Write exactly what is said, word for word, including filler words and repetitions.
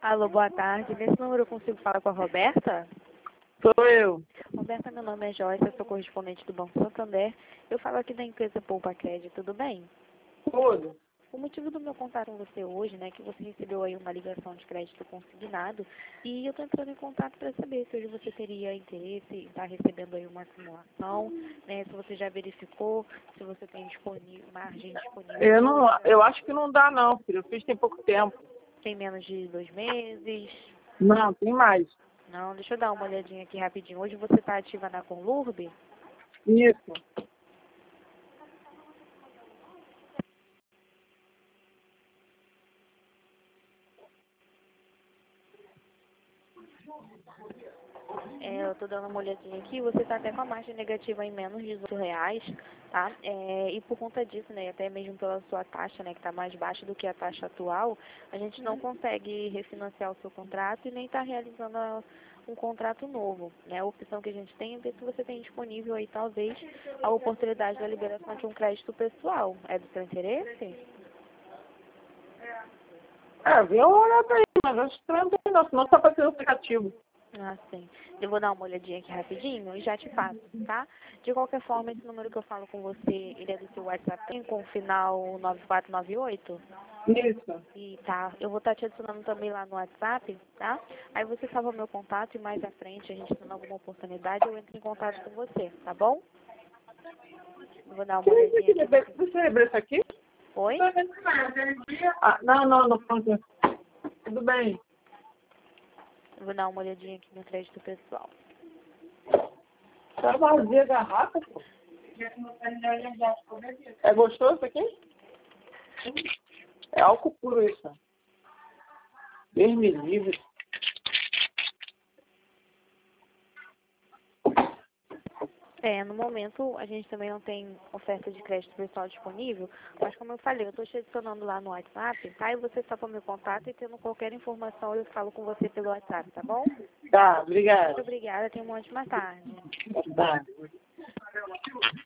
Alô, boa tarde. Nesse número eu consigo falar com a Roberta? Sou eu. Roberta, meu nome é Joyce, eu sou correspondente do Banco Santander. Eu falo aqui da empresa Poupa Crédito, tudo bem? Tudo. O motivo do meu contato com você hoje, né, é que você recebeu aí uma ligação de crédito consignado e eu estou entrando em contato para saber se hoje você teria interesse em estar recebendo aí uma simulação, né, se você já verificou, se você tem disponível, margem disponível. Eu, não, eu acho que não dá não, filho. Eu fiz tem pouco tempo. Tem menos de dois meses? Não, tem mais. Não, deixa eu dar uma olhadinha aqui rapidinho. Hoje você está ativa na Conlurb? Isso. É, eu estou dando uma olhadinha aqui, você está até com a margem negativa em menos de dezoito reais, tá? É, e por conta disso, né, até mesmo pela sua taxa, né, que está mais baixa do que a taxa atual, a gente não consegue refinanciar o seu contrato e nem está realizando a, um contrato novo, né? A opção que a gente tem é ver se você tem disponível aí, talvez, a oportunidade da liberação de um crédito pessoal. É do seu interesse? É, vê uma olhada aí, mas acho que não tem não, senão só para ser o aplicativo. Ah, sim. Eu vou dar uma olhadinha aqui rapidinho e já te passo, tá? De qualquer forma, esse número que eu falo com você, ele é do seu WhatsApp com o final nove quatro nove oito? Isso. E tá, eu vou estar te adicionando também lá no WhatsApp, tá? Aí você salva meu contato e mais à frente, a gente tendo alguma oportunidade, eu entro em contato com você, tá bom? Eu vou dar uma olhadinha aqui. No... Você lembra isso aqui? Oi? Ah, não, não, não. Pronto. Tudo bem. Eu vou dar uma olhadinha aqui no crédito pessoal. Tá vazia a garrafa, pô. É gostoso isso aqui? É álcool puro isso. Deus me livre. É, no momento a gente também não tem oferta de crédito pessoal disponível, mas como eu falei, eu estou te adicionando lá no WhatsApp, tá? E você está com o meu contato e tendo qualquer informação eu falo com você pelo WhatsApp, tá bom? Tá, Muito obrigado. obrigada, tenha uma ótima tarde. Tá.